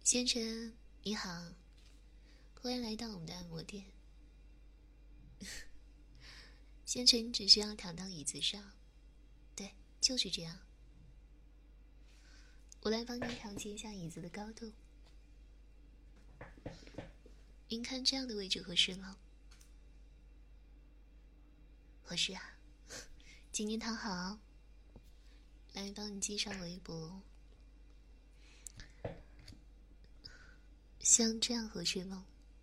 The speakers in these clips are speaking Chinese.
先生，你好，欢迎来到我们的按摩店。先生，你只需要躺到椅子上，对，就是这样。我来帮您调节一下椅子的高度。您看这样的位置合适吗？合适啊，请您躺好，来帮你系上围脖。像这样合适吗？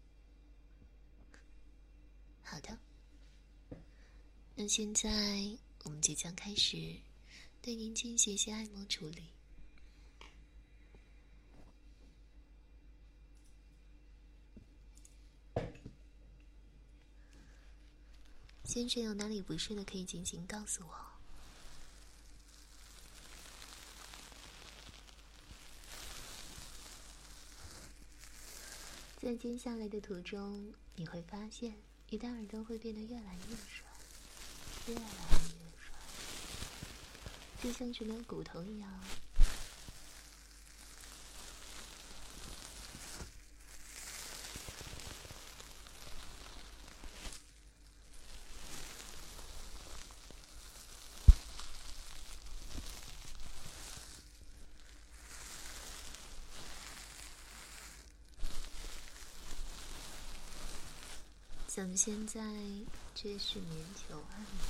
好的，那现在我们即将开始对您进行一些按摩处理。先生有哪里不适的可以尽情告诉我。在接下来的途中，你会发现你的耳朵会变得越来越软，越来越软，就像是没有骨头一样。咱们现在这是棉球按摩。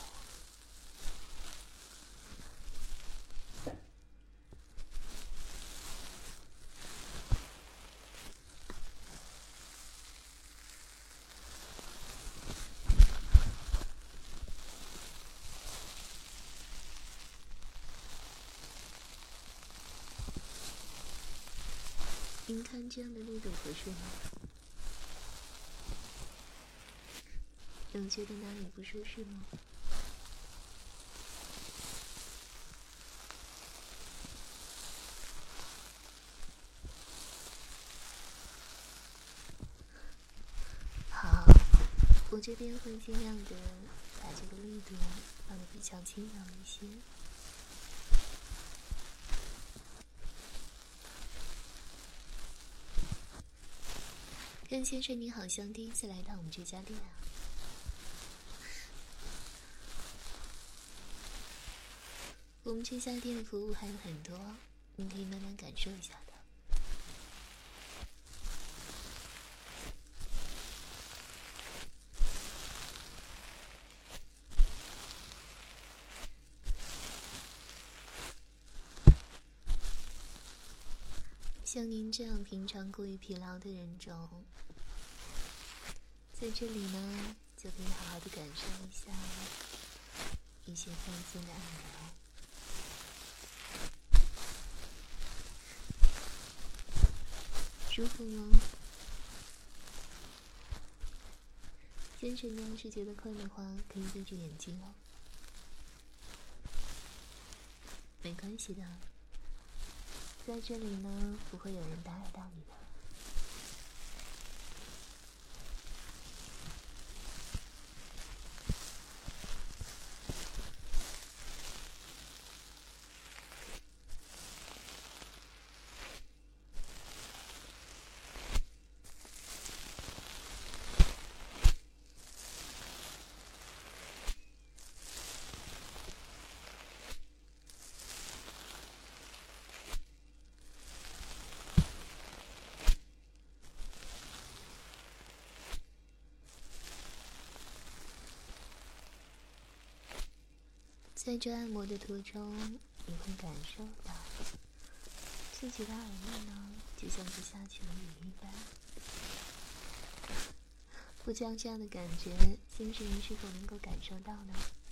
您看这样的力度合适吗？有觉得哪里不舒适吗？好，我这边会尽量的把这个力度放得比较轻柔一些。任先生，你好像第一次来到我们这家店啊。我们这家店的服务还有很多，您可以慢慢感受一下的。像您这样平常过于疲劳的人种，在这里呢，就可以好好的感受一下一些放松的按摩。舒服吗？先生，要是觉得困的话，可以闭着眼睛哦。没关系的，在这里呢，不会有人打扰到你的。在这按摩的途中，你会感受到自己的耳面呢，就像是下起了雨一般。不知道这样的感觉，先生您是否能够感受到呢？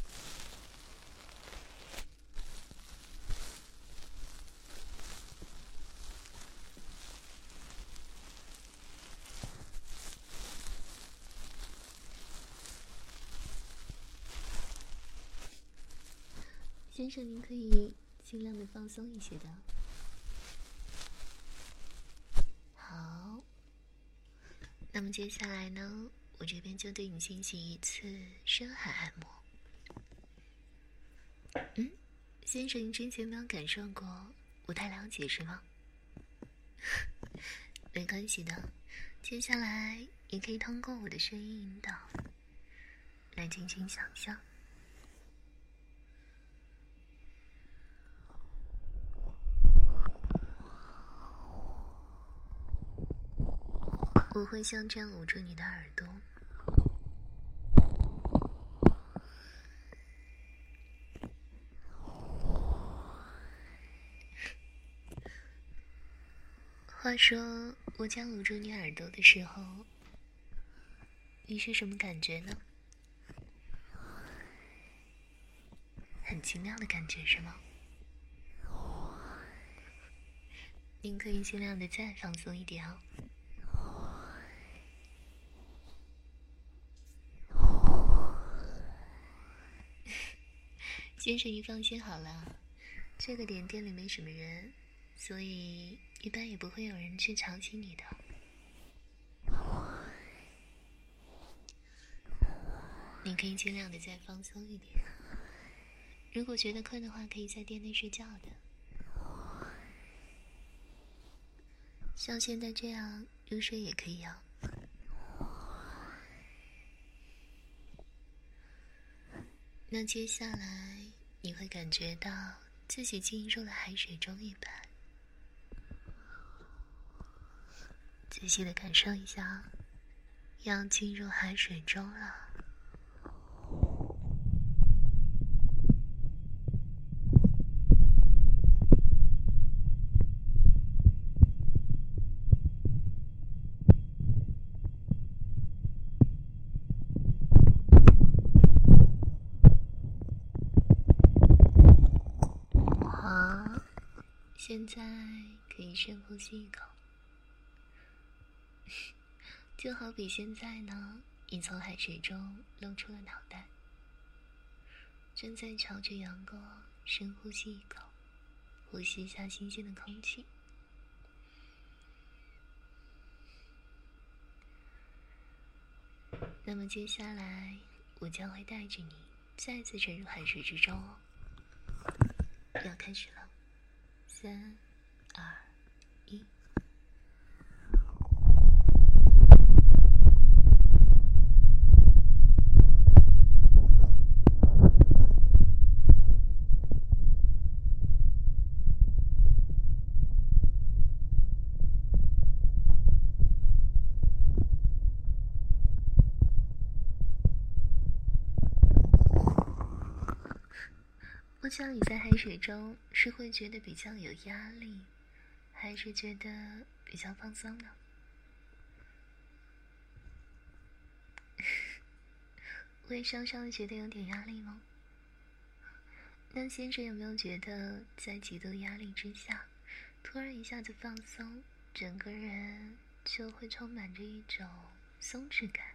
先生，您可以尽量的放松一些的。好，那么接下来呢，我这边就对你进行一次深海按摩。先生，您之前没有感受过，不太了解是吗？ 没关系的，接下来也可以通过我的声音引导来进行想象。我会像这样捂住你的耳朵，话说我将捂住你耳朵的时候，你是什么感觉呢？很奇妙的感觉是吗？您可以尽量的再放松一点哦。先生，你放心好了，这个点店里没什么人，所以一般也不会有人去吵醒你的。你可以尽量的再放松一点，如果觉得困的话，可以在店内睡觉的。像现在这样入睡也可以啊。那接下来你会感觉到自己进入了海水中一般，仔细的感受一下，要进入海水中了。好，现在可以深呼吸一口。就好比现在呢，你从海水中露出了脑袋，正在朝着阳光深呼吸一口，呼吸一下新鲜的空气。那么接下来我将会带着你再次沉入海水之中哦。要开始了，3、2、1。我想你在海水中是会觉得比较有压力，还是觉得比较放松呢？会稍稍的觉得有点压力吗？那先生有没有觉得在极度压力之下，突然一下子放松，整个人就会充满着一种松弛感，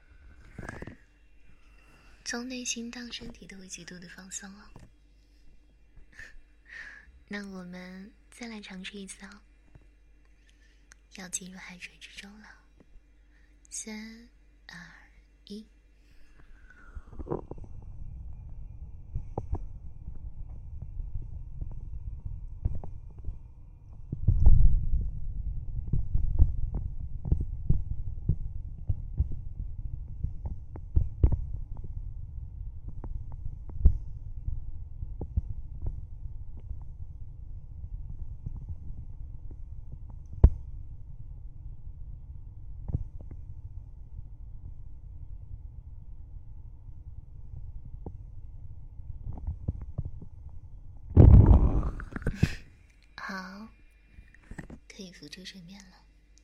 从内心到身体都会极度的放松哦？那我们再来尝试一次哦，要进入海水之中了，3、2、1。好，可以浮出水面了。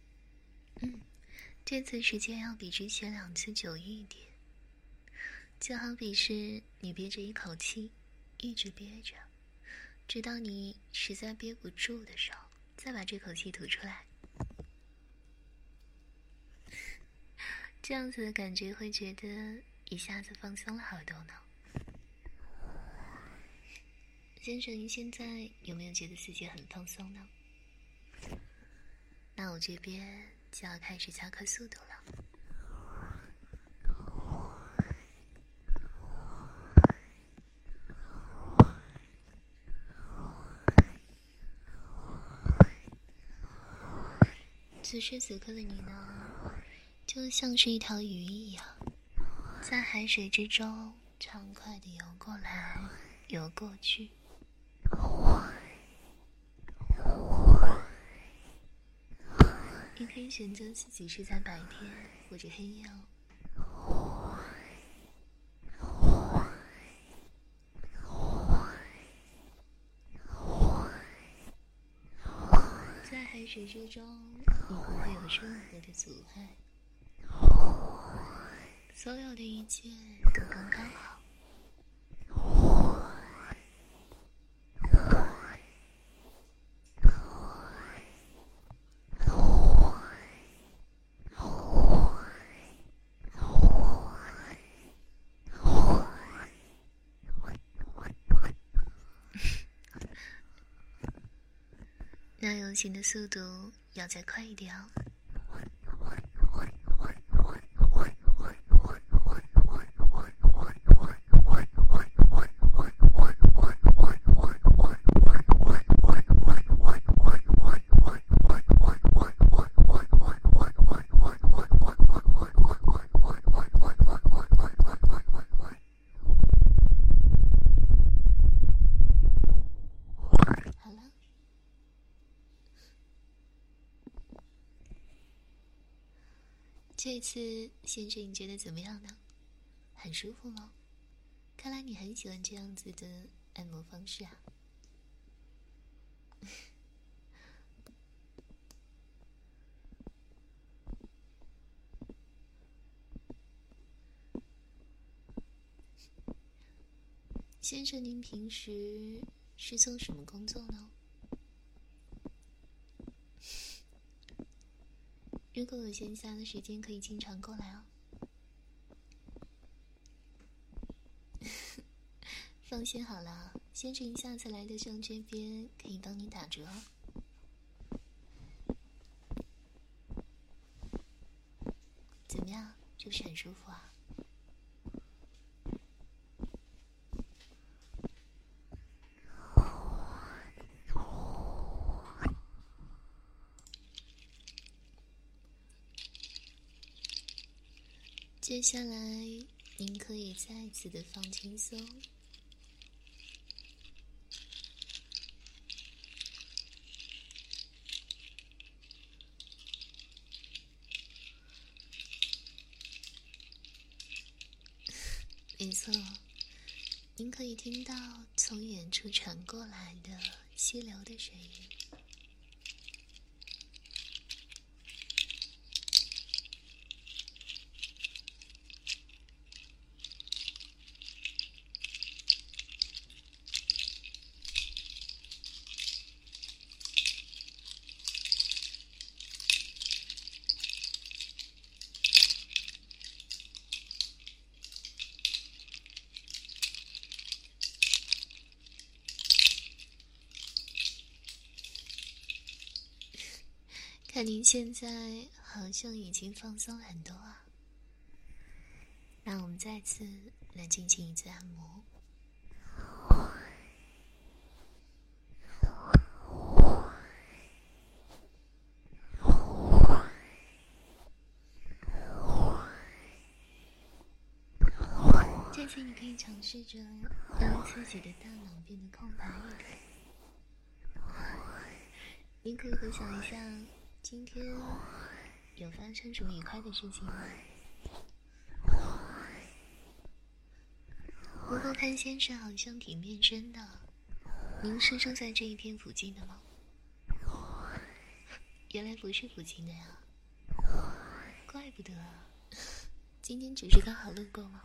这次时间要比之前2次久一点，就好比是你憋着一口气，一直憋着，直到你实在憋不住的时候，再把这口气吐出来。这样子的感觉会觉得一下子放松了好多呢。先生，您现在有没有觉得自己很放松呢？那我这边就要开始加快速度了。 此时此刻的你呢，就像是一条鱼一样，在海水之中畅快地游过来，游过去。你可以选择自己是在白天或者黑夜哦。在海水之中，你不会有任何的阻碍，所有的一切都刚刚好。那游行的速度要再快一点哦。这次先生你觉得怎么样呢？很舒服吗？看来你很喜欢这样子的按摩方式啊。先生您平时是做什么工作呢？如果有闲暇的时间，可以经常过来哦。放心好了，先生下次来的时候这边可以帮你打折哦。怎么样，是不是很舒服啊？接下来您可以再次的放轻松，没错，您可以听到从远处传过来的溪流的声音。看您现在好像已经放松很多啊，那我们再次来进行一次按摩。这次你可以尝试着让自己的大脑变得空白一点。你可以回想一下，今天有发生什么愉快的事情吗？不过潘先生好像挺面生的，您是住在这一片附近的吗？原来不是附近的呀，怪不得啊，今天只是刚好路过吗？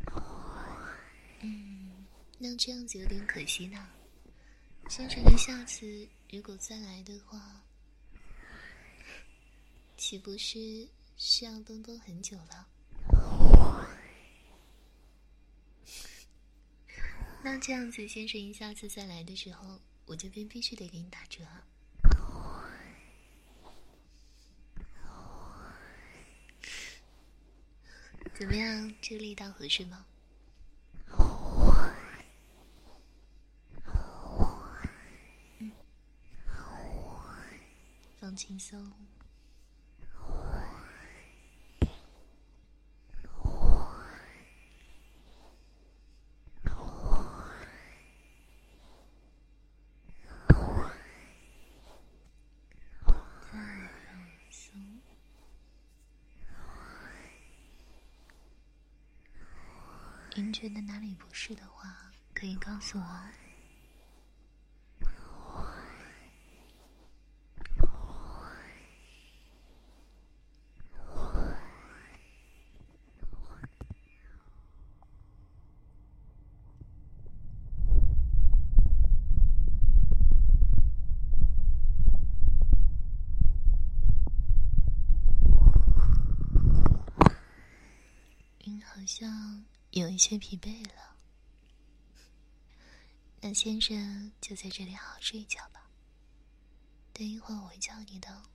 那这样子有点可惜呢。先生，您下次如果再来的话，岂不是需要蹦蹦很久了？那这样子，先生，您下次再来的时候，我这边必须得给你打折啊。怎么样，这力道合适吗？放轻松， 您觉得哪里不适的话，可以告诉我。好像有一些疲惫了，那先生就在这里好好睡一觉吧。等一会儿我会叫你的。